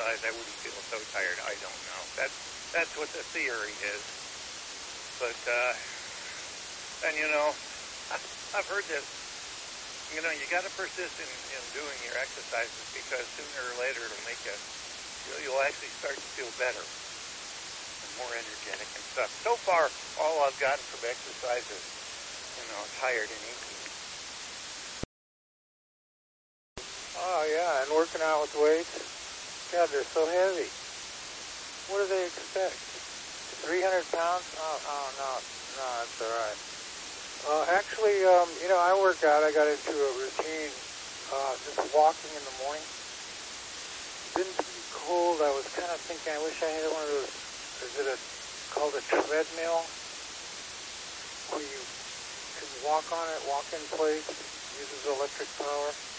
exercise, I wouldn't feel so tired. I don't know. That's what the theory is. But, and I've heard this. You got to persist in doing your exercises because sooner or later it'll make you'll actually start to feel better and more energetic and stuff. So far, all I've gotten from exercise is, tired and achy. Oh, yeah, and working out with weights. God, they're so heavy. What do they expect? 300 pounds? Oh, no, that's all right. Actually, I work out. I got into a routine, just walking in the morning. It's been pretty cold. I was kind of thinking, I wish I had one of those, called a treadmill, where you can walk on it, walk in place, uses electric power.